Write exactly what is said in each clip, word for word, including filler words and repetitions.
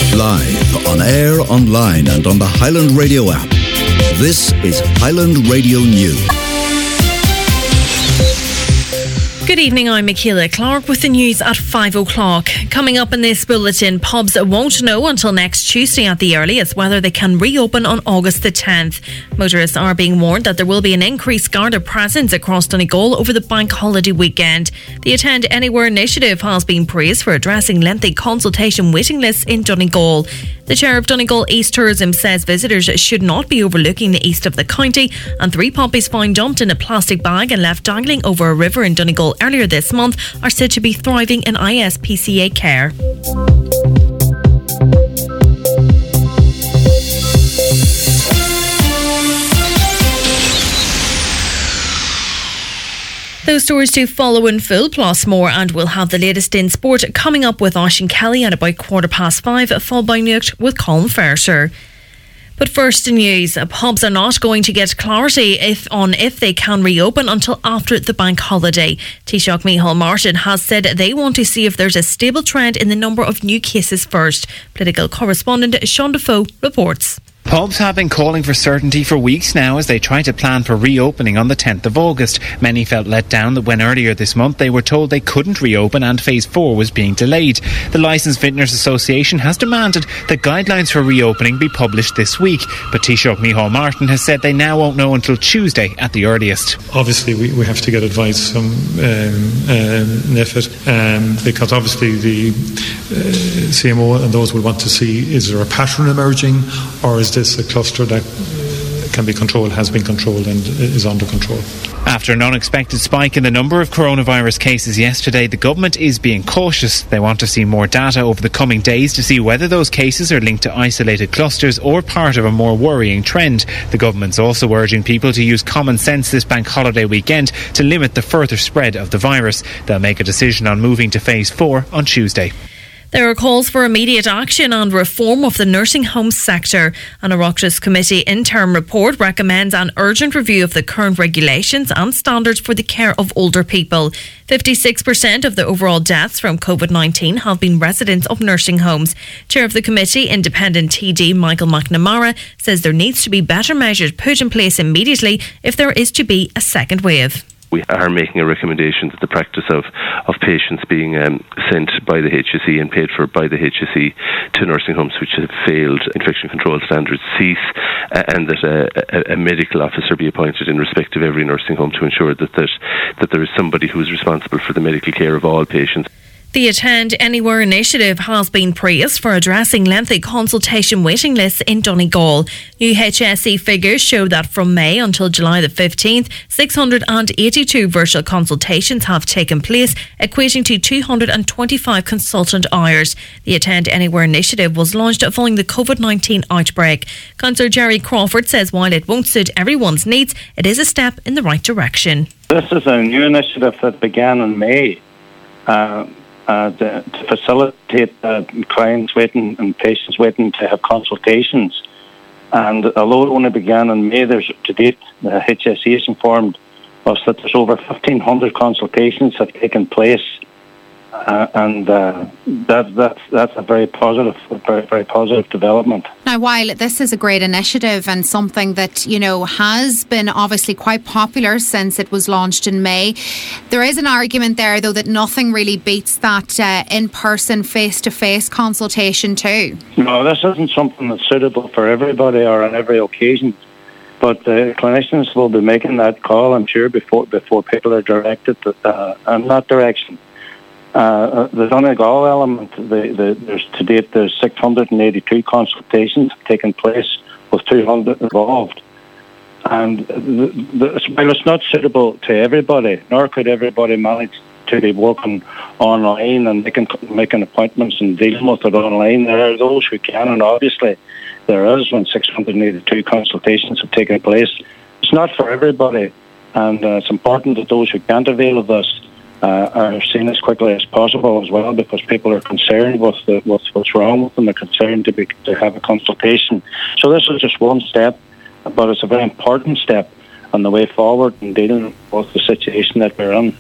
Live, on air, online and on the Highland Radio app. This is Highland Radio News. Good evening, I'm Michaela Clark with the news at five o'clock. Coming up in this bulletin, pubs won't know until next Tuesday at the earliest whether they can reopen on August the tenth. Motorists are being warned that there will be an increased Garda presence across Donegal over the bank holiday weekend. The Attend Anywhere initiative has been praised for addressing lengthy consultation waiting lists in Donegal. The Chair of Donegal East Tourism says visitors should not be overlooking the east of the county, and three puppies found dumped in a plastic bag and left dangling over a river in Donegal earlier this month are said to be thriving in I S P C A care. Those stories to follow in full, plus more, and we'll have the latest in sport coming up with Oisín Kelly at about quarter past five, followed by Nucht with Colin Ferser. But first in news, pubs are not going to get clarity if on if they can reopen until after the bank holiday. Taoiseach Micheál Martin has said they want to see if there's a stable trend in the number of new cases first. Political correspondent Sean Defoe reports. Pubs have been calling for certainty for weeks now as they try to plan for reopening on the tenth of August. Many felt let down that when earlier this month they were told they couldn't reopen and Phase four was being delayed. The Licensed Vintners Association has demanded that guidelines for reopening be published this week, but Taoiseach Micheál Martin has said they now won't know until Tuesday at the earliest. Obviously we, we have to get advice from um, um, N I F I D um, because obviously the uh, C M O and those will want to see, is there a pattern emerging, or is this a cluster that can be controlled, has been controlled and is under control. After an unexpected spike in the number of coronavirus cases yesterday, the government is being cautious. They want to see more data over the coming days to see whether those cases are linked to isolated clusters or part of a more worrying trend. The government's also urging people to use common sense this bank holiday weekend to limit the further spread of the virus. They'll make a decision on moving to Phase four on Tuesday. There are calls for immediate action and reform of the nursing home sector. An Oireachtas Committee interim report recommends an urgent review of the current regulations and standards for the care of older people. fifty-six percent of the overall deaths from COVID nineteen have been residents of nursing homes. Chair of the committee, Independent T D Michael McNamara, says there needs to be better measures put in place immediately if there is to be a second wave. We are making a recommendation that the practice of, of patients being um, sent by the H S E and paid for by the H S E to nursing homes which have failed infection control standards cease, uh, and that a, a, a medical officer be appointed in respect of every nursing home to ensure that, that, that there is somebody who is responsible for the medical care of all patients. The Attend Anywhere initiative has been praised for addressing lengthy consultation waiting lists in Donegal. New H S E figures show that from May until July the fifteenth, six hundred eighty-two virtual consultations have taken place, equating to two hundred twenty-five consultant hours. The Attend Anywhere initiative was launched following the COVID nineteen outbreak. Councillor Jerry Crawford says while it won't suit everyone's needs, it is a step in the right direction. This is a new initiative that began in May. Uh, Uh, to, to facilitate uh, clients waiting and patients waiting to have consultations. And although it only began in May, there's to date, the H S E is informed us that there's over fifteen hundred consultations have taken place. Uh, and uh, that, that's, that's a very positive, very, very positive development. Now, while this is a great initiative and something that, you know, has been obviously quite popular since it was launched in May, there is an argument there, though, that nothing really beats that uh, in-person, face-to-face consultation too. No, this isn't something that's suitable for everybody or on every occasion. But uh, clinicians will be making that call, I'm sure, before before people are directed uh, in that direction. Uh, the Donegal element, the, the, there's to date there's six hundred eighty-two consultations taken place with two hundred involved. And the, the, while it's not suitable to everybody, nor could everybody manage to be working online and making, making appointments and dealing with it online, there are those who can, and obviously there is when six hundred eighty-two consultations have taken place. It's not for everybody, and uh, it's important that those who can't avail of this Uh, are seen as quickly as possible as well, because people are concerned with, the, with what's wrong with them. They're concerned to be to have a consultation. So this is just one step, but it's a very important step on the way forward in dealing with the situation that we're in.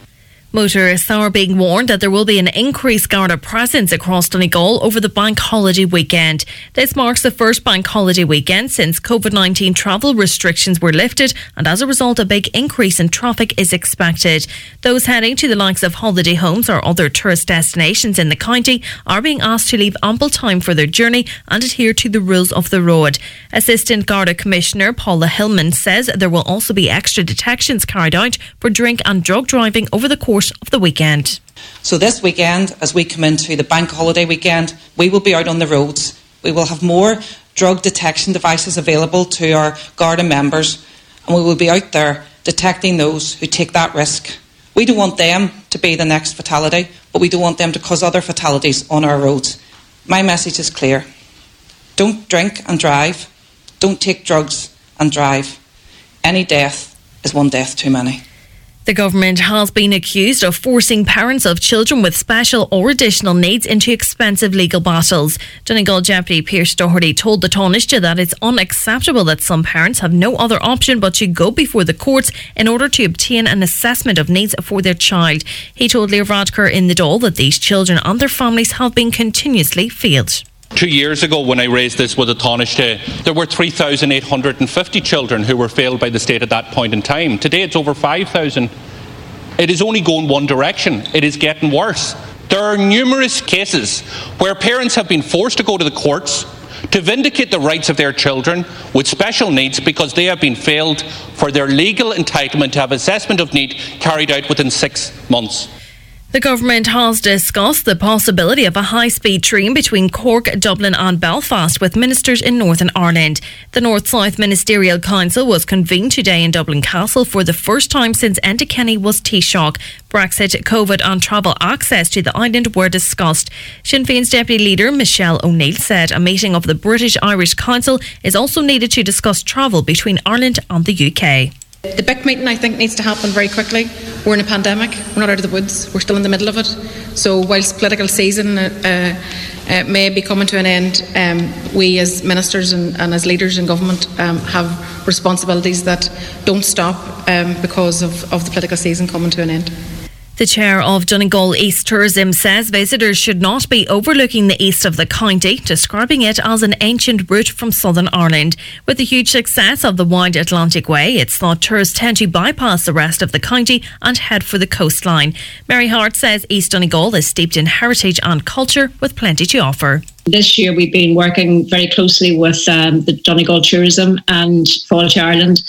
Motorists are being warned that there will be an increased Garda presence across Donegal over the bank holiday weekend. This marks the first bank holiday weekend since COVID nineteen travel restrictions were lifted, and as a result a big increase in traffic is expected. Those heading to the likes of holiday homes or other tourist destinations in the county are being asked to leave ample time for their journey and adhere to the rules of the road. Assistant Garda Commissioner Paula Hillman says there will also be extra detections carried out for drink and drug driving over the course of the weekend. So this weekend, as we come into the bank holiday weekend, we will be out on the roads. We will have more drug detection devices available to our Garda members, and we will be out there detecting those who take that risk. We don't want them to be the next fatality, but we don't want them to cause other fatalities on our roads. My message is clear. Don't drink and drive. Don't take drugs and drive. Any death is one death too many. The government has been accused of forcing parents of children with special or additional needs into expensive legal battles. Donegal Deputy Pearse Doherty told the Taoiseach that it's unacceptable that some parents have no other option but to go before the courts in order to obtain an assessment of needs for their child. He told Leo Varadkar in the Dáil that these children and their families have been continuously failed. Two years ago, when I raised this with the Taoiseach, there were three thousand eight hundred fifty children who were failed by the state at that point in time. Today it's over five thousand. It is only going one direction. It is getting worse. There are numerous cases where parents have been forced to go to the courts to vindicate the rights of their children with special needs because they have been failed for their legal entitlement to have assessment of need carried out within six months. The government has discussed the possibility of a high-speed train between Cork, Dublin and Belfast with ministers in Northern Ireland. The North-South Ministerial Council was convened today in Dublin Castle for the first time since Enda Kenny was Taoiseach. Brexit, COVID and travel access to the island were discussed. Sinn Féin's Deputy Leader Michelle O'Neill said a meeting of the British-Irish Council is also needed to discuss travel between Ireland and the U K. The big meeting, I think, needs to happen very quickly. We're in a pandemic. We're not out of the woods. We're still in the middle of it. So whilst political season uh, uh, may be coming to an end, um, we as ministers and, and as leaders in government um, have responsibilities that don't stop um, because of, of the political season coming to an end. The chair of Donegal East Tourism says visitors should not be overlooking the east of the county, describing it as an ancient route from Southern Ireland. With the huge success of the Wide Atlantic Way, it's thought tourists tend to bypass the rest of the county and head for the coastline. Mary Hart says East Donegal is steeped in heritage and culture with plenty to offer. This year we've been working very closely with um, the Donegal Tourism and Fáilte Ireland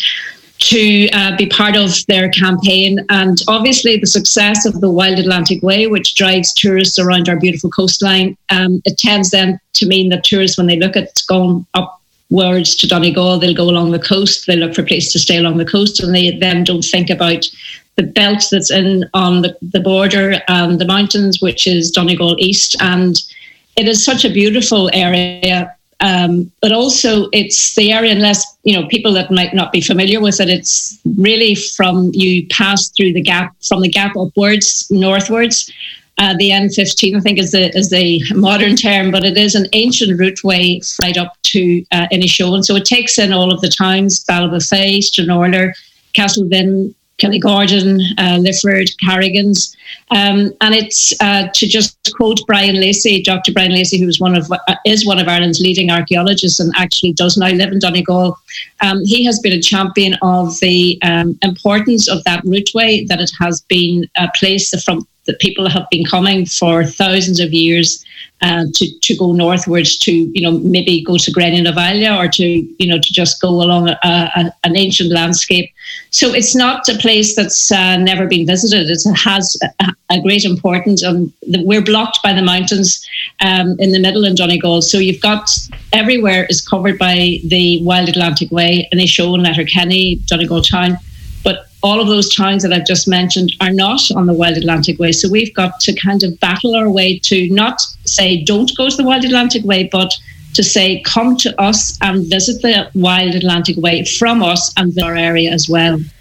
to uh, be part of their campaign, and obviously the success of the Wild Atlantic Way, which drives tourists around our beautiful coastline, um, it tends then to mean that tourists, when they look at going upwards to Donegal, they'll go along the coast, they look for a place to stay along the coast, and they then don't think about the belt that's in on the, the border and the mountains, which is Donegal East. And it is such a beautiful area. Um, but also it's the area, unless, you know, people that might not be familiar with it, it's really from you pass through the gap, from the gap upwards, northwards. Uh, the N fifteen, I think, is the is the modern term, but it is an ancient routeway right up to uh, Inishowen. So it takes in all of the towns, Ballybofey, Stranorlar, Castlevin, Kellygordon, uh, Lifford, Carrigans. Um, and it's uh, to just quote Brian Lacey, Doctor Brian Lacey, who is one of uh, is one of Ireland's leading archaeologists and actually does now live in Donegal. Um, he has been a champion of the um, importance of that routeway, that it has been a place from that people have been coming for thousands of years uh, to to go northwards to, you know, maybe go to Grannanavalia or to, you know, to just go along a, a, an ancient landscape. So it's not a place that's uh, never been visited. It has a, a great importance. And the, we're blocked by the mountains um, in the middle in Donegal. So you've got everywhere is covered by the Wild Atlantic Way, Inishowen, Letterkenny, Donegal Town. But all of those towns that I've just mentioned are not on the Wild Atlantic Way. So we've got to kind of battle our way to not say don't go to the Wild Atlantic Way, but to say come to us and visit the Wild Atlantic Way from us and our area as well.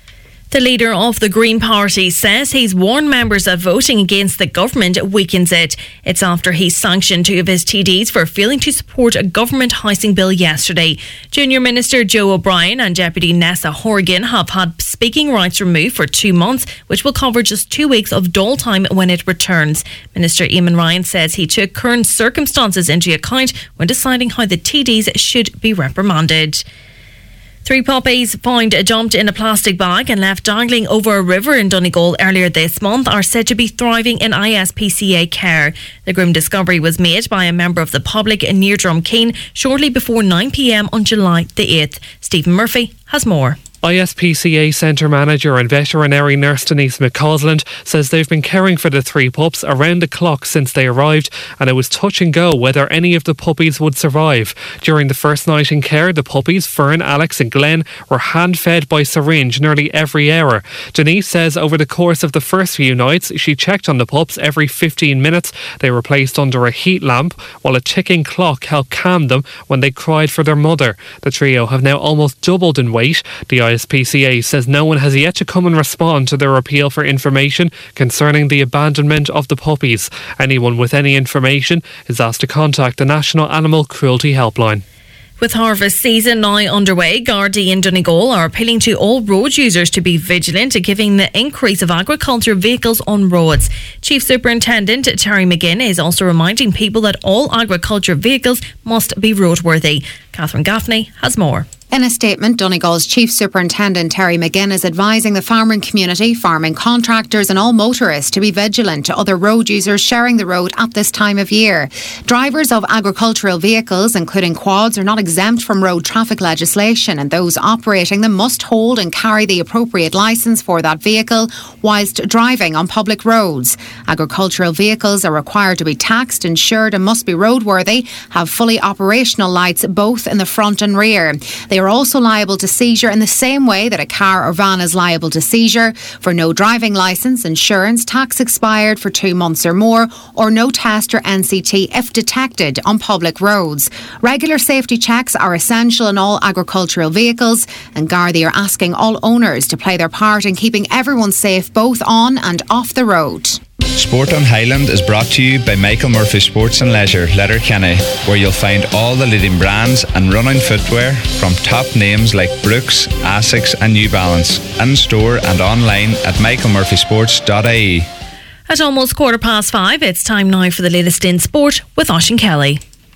The leader of the Green Party says he's warned members that voting against the government weakens it. It's after he sanctioned two of his T Ds for failing to support a government housing bill yesterday. Junior Minister Joe O'Brien and Deputy Nessa Horgan have had speaking rights removed for two months, which will cover just two weeks of Dáil time when it returns. Minister Eamon Ryan says he took current circumstances into account when deciding how the T Ds should be reprimanded. Three puppies found dumped in a plastic bag and left dangling over a river in Donegal earlier this month are said to be thriving in I S P C A care. The grim discovery was made by a member of the public near Drumkeen shortly before nine p m on July the eighth. Stephen Murphy has more. I S P C A Centre Manager and Veterinary Nurse Denise McCausland says they've been caring for the three pups around the clock since they arrived, and it was touch and go whether any of the puppies would survive. During the first night in care, the puppies, Fern, Alex and Glenn, were hand-fed by syringe nearly every hour. Denise says over the course of the first few nights, she checked on the pups every fifteen minutes. They were placed under a heat lamp, while a ticking clock helped calm them when they cried for their mother. The trio have now almost doubled in weight. The I S P C A says no one has yet to come and respond to their appeal for information concerning the abandonment of the puppies. Anyone with any information is asked to contact the National Animal Cruelty Helpline. With harvest season now underway, Gardaí in Donegal are appealing to all road users to be vigilant, given the increase of agriculture vehicles on roads. Chief Superintendent Terry McGinn is also reminding people that all agriculture vehicles must be roadworthy. Catherine Gaffney has more. In a statement, Donegal's Chief Superintendent Terry McGinn is advising the farming community, farming contractors and all motorists to be vigilant to other road users sharing the road at this time of year. Drivers of agricultural vehicles, including quads, are not exempt from road traffic legislation, and those operating them must hold and carry the appropriate licence for that vehicle whilst driving on public roads. Agricultural vehicles are required to be taxed, insured and must be roadworthy, have fully operational lights both in the front and rear. They are also liable to seizure in the same way that a car or van is liable to seizure for no driving licence, insurance, tax expired for two months or more, or no test or N C T if detected on public roads. Regular safety checks are essential in all agricultural vehicles, and Gardaí are asking all owners to play their part in keeping everyone safe both on and off the road. Sport on Highland is brought to you by Michael Murphy Sports and Leisure, Letterkenny, where you'll find all the leading brands and running footwear from top names like Brooks, Asics and New Balance, in store and online at michael murphy sports dot I E. At almost quarter past five, it's time now for the latest in sport with Oisín Kelly.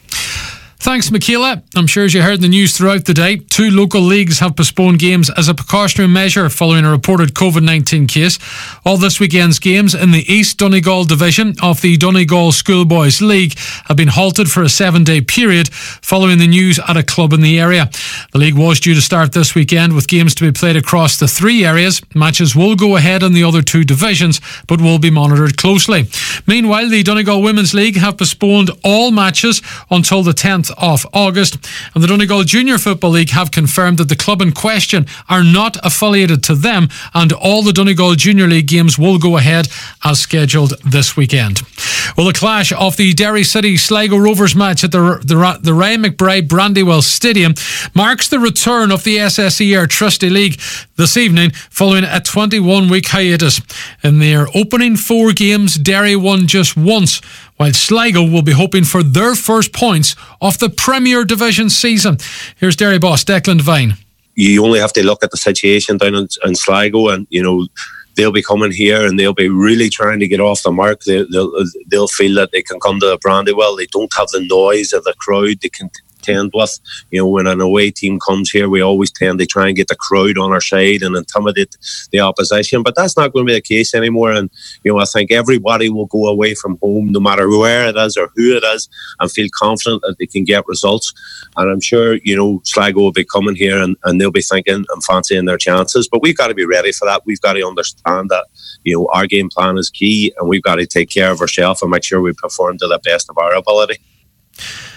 Thanks, Michaela. I'm sure as you heard in the news throughout the day, two local leagues have postponed games as a precautionary measure following a reported COVID nineteen case. All this weekend's games in the East Donegal division of the Donegal Schoolboys League have been halted for a seven-day period following the news at a club in the area. The league was due to start this weekend with games to be played across the three areas. Matches will go ahead in the other two divisions, but will be monitored closely. Meanwhile, the Donegal Women's League have postponed all matches until the tenth of August, and the Donegal Junior Football League have confirmed that the club in question are not affiliated to them, and all the Donegal Junior League games will go ahead as scheduled this weekend. Well, the clash of the Derry City Sligo Rovers match at the, the, the Ray McBride Brandywell Stadium marks the return of the S S E R Trustee League this evening following a twenty-one week hiatus. In their opening four games, Derry won just once, while Sligo will be hoping for their first points of the Premier Division season. Here's Derry boss Declan Devine. You only have to look at the situation down in, in Sligo, and you know they'll be coming here and they'll be really trying to get off the mark. They, they'll they'll feel that they can come to Brandywell. They don't have the noise of the crowd they can contend with. You know, when an away team comes here, we always tend to try and get the crowd on our side and intimidate the opposition, but that's not going to be the case anymore. And you know, I think everybody will go away from home, no matter where it is or who it is, and feel confident that they can get results. And I'm sure, you know, Sligo will be coming here and, and they'll be thinking and fancying their chances, but we've got to be ready for that. We've got to understand that, you know, our game plan is key, and we've got to take care of ourselves and make sure we perform to the best of our ability.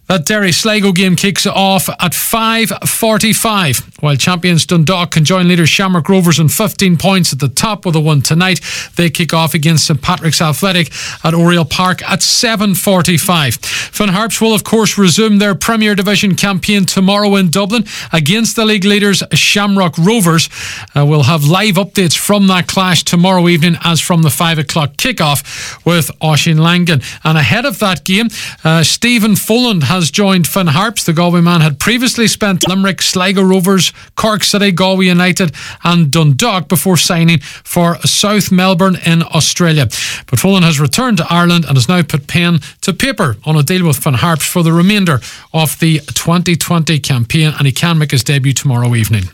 That Derry Sligo game kicks off at five forty-five, while champions Dundalk can join leaders Shamrock Rovers on fifteen points at the top with a one tonight. They kick off against St Patrick's Athletic at Oriel Park at seven forty-five. Finn Harps will of course resume their Premier Division campaign tomorrow in Dublin against the league leaders Shamrock Rovers. Uh, we'll have live updates from that clash tomorrow evening as from the five o'clock kickoff with Oisín Langan. And ahead of that game, uh, Stephen Folland has joined Finn Harps. The Galway man had previously spent Limerick, Sligo Rovers, Cork City, Galway United and Dundalk before signing for South Melbourne in Australia. But Folland has returned to Ireland and has now put pen to paper on a deal with Finn Harps for the remainder of the twenty twenty campaign, and he can make his debut tomorrow evening.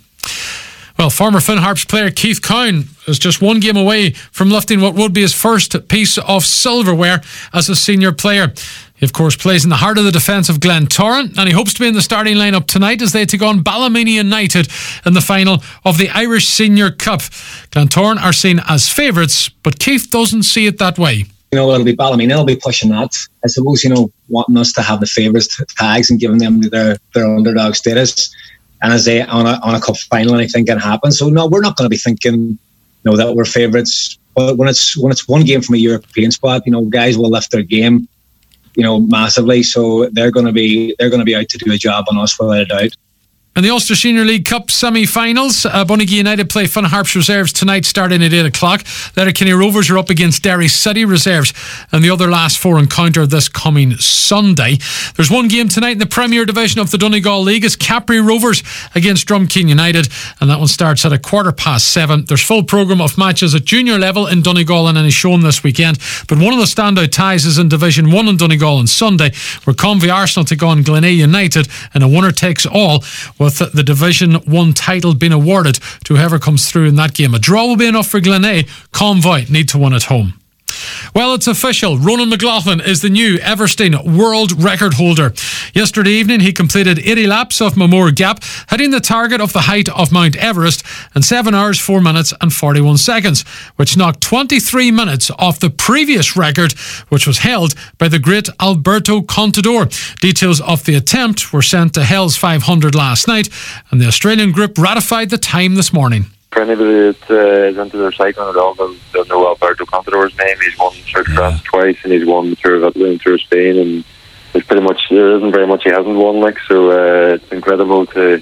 Well, former Finn Harps player Keith Cowan is just one game away from lifting what would be his first piece of silverware as a senior player. He, of course, plays in the heart of the defence of Glentoran, and he hopes to be in the starting lineup tonight as they take on Ballymena United in the final of the Irish Senior Cup. Glentoran are seen as favourites, but Keith doesn't see it that way. You know, it'll be Ballymena, it'll be pushing that. I suppose, you know, wanting us to have the favourites tags and giving them their, their underdog status. And as they on a on a cup final, anything can happen. So no, we're not going to be thinking, you know, that we're favourites. But when it's when it's one game from a European spot, you know, guys will lift their game, you know, massively. So they're going to be they're going to be out to do a job on us without a doubt. In the Ulster Senior League Cup semi-finals, uh, Bunnigie United play Finn Harps reserves tonight starting at eight o'clock. Letterkenny Rovers are up against Derry City reserves, and the other last four encounter this coming Sunday. There's one game tonight in the Premier Division of the Donegal League. It's Capri Rovers against Drumkeen United, and that one starts at a quarter past seven. There's full programme of matches at junior level in Donegal and Inishowen this weekend, but one of the standout ties is in Division one in Donegal on Sunday, where Convy Arsenal take on Glenay United in a winner-takes-all, with the Division one title being awarded to whoever comes through in that game. A draw will be enough for Glenay. Convoy need to win at home. Well, it's official. Ronan McLaughlin is the new Everstein world record holder. Yesterday evening, he completed eighty laps of Mammoor Gap, hitting the target of the height of Mount Everest in seven hours, four minutes and forty-one seconds, which knocked twenty-three minutes off the previous record, which was held by the great Alberto Contador. Details of the attempt were sent to Hell's five hundred last night, and the Australian group ratified the time this morning. For anybody that uh, is into their cycling at all, they'll, they'll know Alberto Contador's name. He's won Tour de France twice, and he's won the Tour of Italy and Tour of Spain, and there's pretty much there isn't very much he hasn't won. Like so, uh, it's incredible to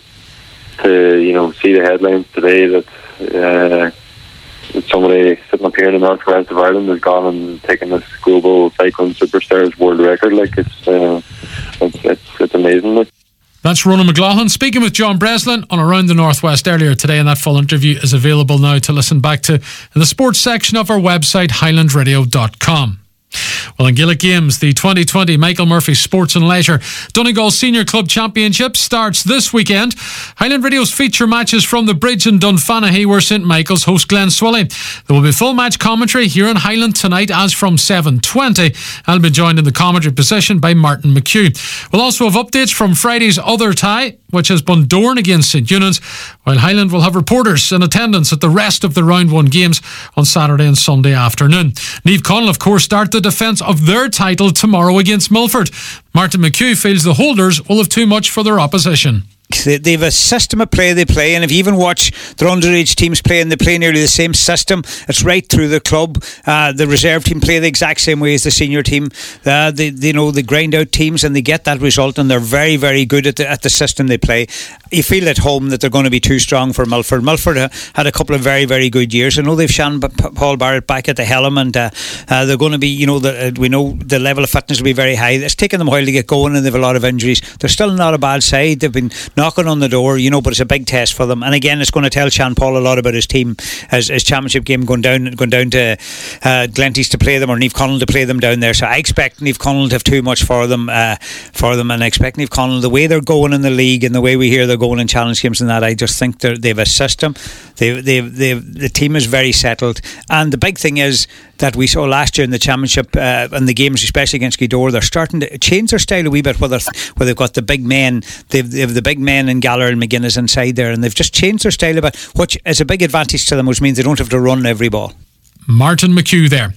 to you know see the headlines today that uh, that somebody sitting up here in the northwest of Ireland has gone and taken this global cycling superstar's world record. Like it's uh, it's, it's it's amazing. Like. That's Ronan McLaughlin speaking with John Breslin on Around the Northwest earlier today, and that full interview is available now to listen back to in the sports section of our website, highland radio dot com. Well, in Gaelic Games, the twenty twenty Michael Murphy Sports and Leisure Donegal Senior Club Championship starts this weekend. Highland Radio's feature matches from the Bridge in Dunfanaghy, where St Michael's host Glenswilly. There will be full match commentary here in Highland tonight as from seven twenty. I'll be joined in the commentary position by Martin McHugh. We'll also have updates from Friday's other tie, which is Bundoran against St Eunan's, while Highland will have reporters in attendance at the rest of the round one games on Saturday and Sunday afternoon. Niamh Conall, of course, start the defence of their title tomorrow against Milford. Martin McHugh feels the holders will have too much for their opposition. They, they have a system of play they play, and if you even watch their underage teams play, and they play nearly the same system, it's right through the club. Uh, the reserve team play the exact same way as the senior team. Uh, they, they know they grind out teams and they get that result, and they're very, very good at the, at the system they play. You feel at home that they're going to be too strong for Milford. Milford uh, had a couple of very, very good years. I know they've Sean B- Paul Barrett back at the helm, and uh, uh, they're going to be, you know, the, uh, we know the level of fitness will be very high. It's taken them a while to get going, and they've a lot of injuries. They're still not a bad side. They've been knocking on the door, you know, but it's a big test for them. And again, it's going to tell Sean Paul a lot about his team, as his championship game going down going down to uh, Glenties to play them, or Niamh Conall to play them down there. So I expect Niamh Conall to have too much for them, uh, for them, and I expect Niamh Conall, the way they're going in the league and the way we hear they're going in challenge games and that, I just think they have a system. They, they, they, the team is very settled, and the big thing is that we saw last year in the championship uh, and the games, especially against Gweedore, they're starting to change their style a wee bit. Whether where they've got the big men, they've, they've the big men in Gallagher and McGuinness inside there, and they've just changed their style a bit, which is a big advantage to them, which means they don't have to run every ball. Martin McHugh there.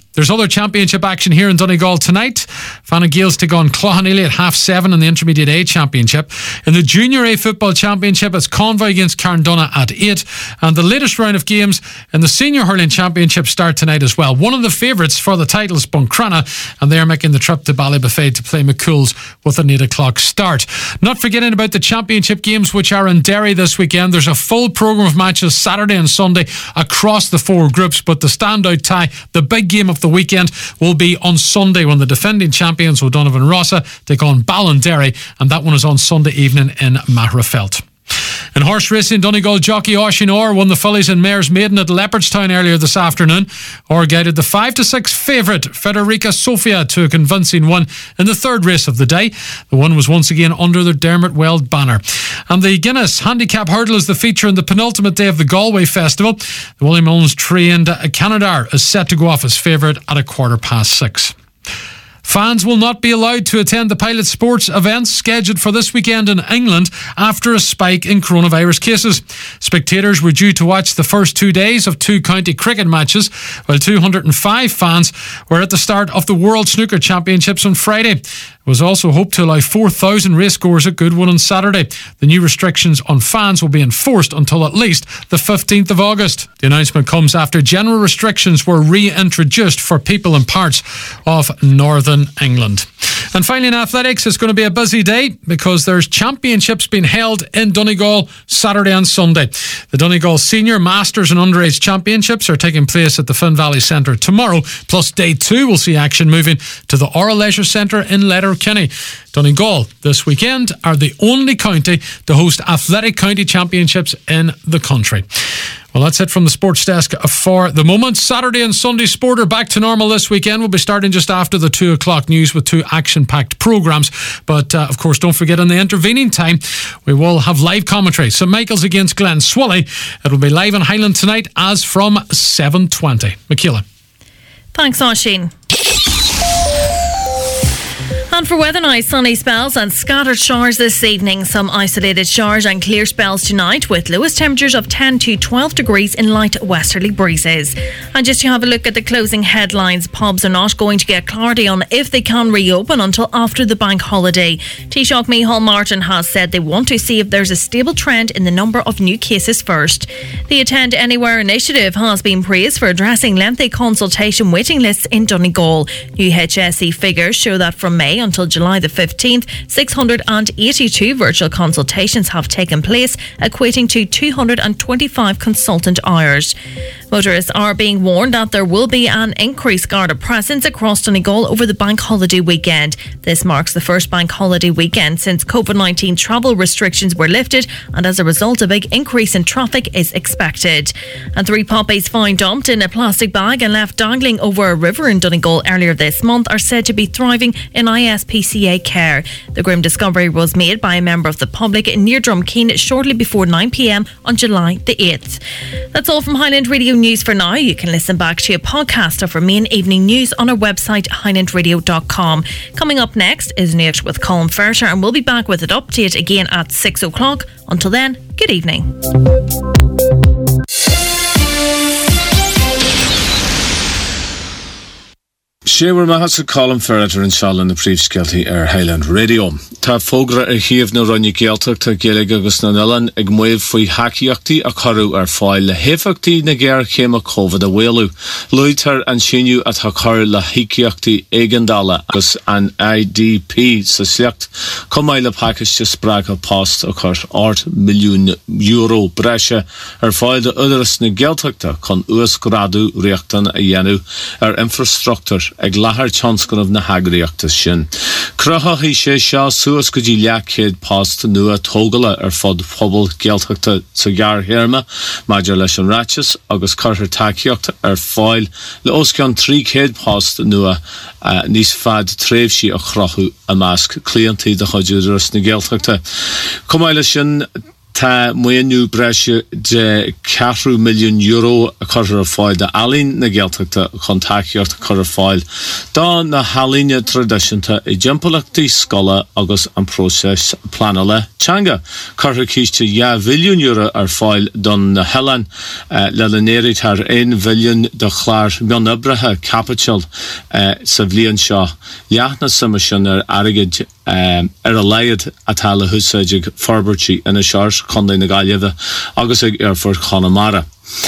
There's other championship action here in Donegal tonight. Fana Gaels take on Cloughanilly at half seven in the Intermediate A Championship. In the Junior A Football Championship, it's Convoy against Carndonna at eight. And the latest round of games in the Senior Hurling Championship start tonight as well. One of the favourites for the title is Buncrana, and they're making the trip to Ballybuffet to play McCool's with an eight o'clock start. Not forgetting about the championship games which are in Derry this weekend. There's a full programme of matches Saturday and Sunday across the four groups, but the standout tie, the big game of the weekend, will be on Sunday when the defending champions O'Donovan Rossa take on Ballinderry, and that one is on Sunday evening in Mahrafelt. In horse racing, Donegal jockey Oisin Orr won the Fillies and Mares Maiden at Leopardstown earlier this afternoon. Orr guided the five to six favourite Federica Sofia to a convincing win in the third race of the day. The one was once again under the Dermot Weld banner. And the Guinness Handicap Hurdle is the feature in the penultimate day of the Galway Festival. The William Mullins trained Canadar is set to go off as favourite at a quarter past six. Fans will not be allowed to attend the Pilot Sports events scheduled for this weekend in England after a spike in coronavirus cases. Spectators were due to watch the first two days of two county cricket matches, while two hundred five fans were at the start of the World Snooker Championships on Friday. It was also hoped to allow four thousand racegoers at Goodwood on Saturday. The new restrictions on fans will be enforced until at least the fifteenth of August. The announcement comes after general restrictions were reintroduced for people in parts of Northern England. And finally in athletics, it's going to be a busy day because there's championships being held in Donegal Saturday and Sunday. The Donegal Senior, Masters and Underage Championships are taking place at the Finn Valley Centre tomorrow, plus day two will see action moving to the Ora Leisure Centre in Letterkenny. Donegal this weekend are the only county to host athletic county championships in the country. Well, that's it from the sports desk for the moment. Saturday and Sunday sport are back to normal this weekend. We'll be starting just after the two o'clock news with two action-packed programmes. But, uh, of course, don't forget in the intervening time, we will have live commentary. Saint Michael's against Glen Swilly. It will be live on Highland tonight as from seven twenty. Michaela. Thanks, Oisin. And for weather now, sunny spells and scattered showers this evening. Some isolated showers and clear spells tonight with lowest temperatures of ten to twelve degrees in light westerly breezes. And just to have a look at the closing headlines, pubs are not going to get clarity on if they can reopen until after the bank holiday. Taoiseach Micheál Martin has said they want to see if there's a stable trend in the number of new cases first. The Attend Anywhere initiative has been praised for addressing lengthy consultation waiting lists in Donegal. New H S E figures show that from May until July the fifteenth, six hundred eighty-two virtual consultations have taken place, equating to two hundred twenty-five consultant hours. Motorists are being warned that there will be an increased Garda presence across Donegal over the bank holiday weekend. This marks the first bank holiday weekend since COVID nineteen travel restrictions were lifted, and as a result, a big increase in traffic is expected. And three puppies found dumped in a plastic bag and left dangling over a river in Donegal earlier this month are said to be thriving in I S P C A care. The grim discovery was made by a member of the public near Drumkeen shortly before nine p.m. on July the eighth. That's all from Highland Radio News for now. You can listen back to a podcast of our main evening news on our website highland radio dot com. Coming up next is News with Colin Ferter, and we'll be back with an update again at six o'clock. Until then, good evening. Séwer mahas a Colin Ferreter in Shalin na Príomhscéaltaí ar Highland Radio. Tá fógra ar chiamh na runne Gaeltachta Gaeilge agus na Nullan ag muomh faoi haiciachtaí a chorú ar fáil le héifachtaí na ggéir chéime COVID a bhfuilú. Luitar an sinniu a tá chorú le haiciachtaí éigeandála agus an I D P sa sleacht comáile packiste sprága post a chur eight milliún euro breise ar fáil de udaras na Gaeltachta chun uas gradú riachtan a dhéanú ar infrastructure ag lahar chansconmh na hagriachtas sin. Crucha hí sé seo suas go dtí leachéad post nua tógala ar fod pobl Gaeltachta sa gear héirme, maidir leis an ráiteas agus carthar takeíocht ar fáil le oscean tríchéad post nua uh, níos fad tréimhsí a chrochu a measc cliontaí de chuidiúras na Gaeltachta. Comáile sin Tá muonú breise de four milliún euro a chur fáil de alín na gealteachta chun takeíocht chur fáil. Dá na halíne tradiisiúnta i d'impleachtaí scola agus an próses planala teanga. Chur cíiste ja milliún euro ar fáil don na helan uh, le lenéiri tar one milliún de chláir mionabrathe capital uh, sa bblion seo. Leath na sama sin ar airgid um, ar a leiad atá le húsáidig forbertí ina sears chundé na Gaillimhe agus ag ar for Connemara.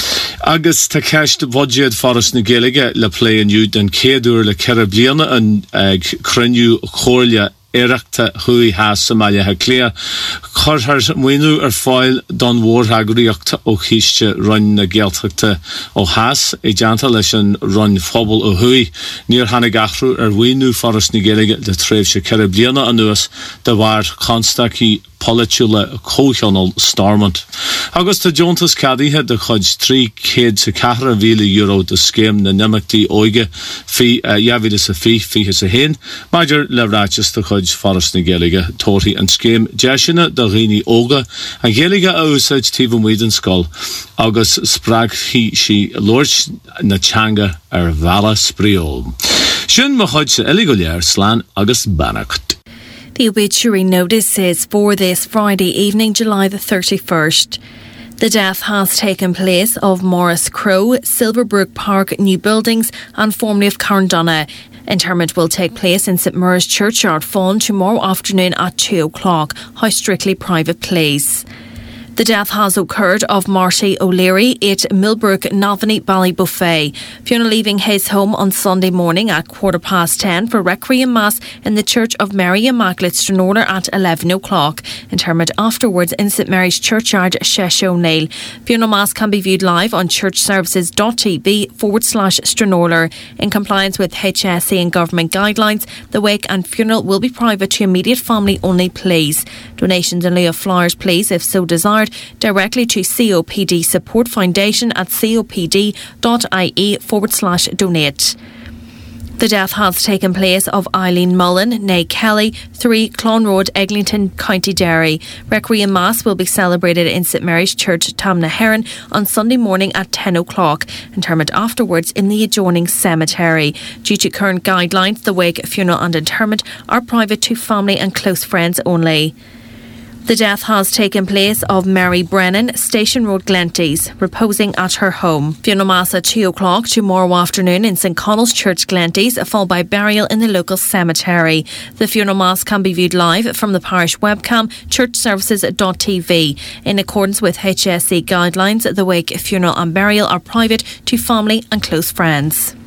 Agus tá ceist bhodjéad forras na Gaeilge le play aniu den céadúr le ceithre bliana an ag cruniú chóirle éireachta hui has Somalia ha cléir. Chorthar muoinú ar fáil don mhórthagríocht ó chiiste run na gealteachta ó has é deanta leis an run phobal ó hui. Níor hanna gachrú ar muoinú forras na Gaeilge le tréimh se ceithre bliana anuas de bhar constaí politúla cócheanal Stormont. Agus tá Jontas cadíthe de chuid trí céad sa ceithre mhíle euro de scéim na nimachtaí óige fi javid sa fi fi sa hen. Maidir le ráitis de chuid forras na Gaeilge tóirí an scéim deisina de rií óga an Gaeilge a úsáid tíomh muid an scoil agus sprag hí si lóirt na teanga ar bhela spríol. Sin mo chuid sa eile go léir slán agus bannacht. The obituary notice is for this Friday evening, July the thirty-first. The death has taken place of Morris Crowe, Silverbrook Park New Buildings and formerly of Carndonna. Interment will take place in St Mary's Churchyard, Fawn, tomorrow afternoon at two o'clock. How strictly private, please. The death has occurred of Marty O'Leary at Millbrook, Navanny, Ballybuffet. Funeral leaving his home on Sunday morning at quarter past ten for Requiem Mass in the Church of Mary Immaculate Stranorlar at eleven o'clock. Interment afterwards in St Mary's Churchyard, Shesh O'Neill. Funeral Mass can be viewed live on churchservices.tv forward slash Stranorlar. In compliance with H S E and government guidelines, the wake and funeral will be private to immediate family only, please. Donations in lieu of flowers, please, if so desired, directly to C O P D Support Foundation at copd.ie forward slash donate. The death has taken place of Eileen Mullen, née Kelly, three Clon Road, Eglinton, County Derry. Requiem Mass will be celebrated in St Mary's Church, Tamnaheron on Sunday morning at ten o'clock. Interment afterwards in the adjoining cemetery. Due to current guidelines, the wake, funeral and interment are private to family and close friends only. The death has taken place of Mary Brennan, Station Road, Glenties, reposing at her home. Funeral Mass at two o'clock tomorrow afternoon in St Connell's Church, Glenties, followed by burial in the local cemetery. The funeral Mass can be viewed live from the parish webcam, churchservices.tv. In accordance with H S E guidelines, the wake, funeral and burial are private to family and close friends.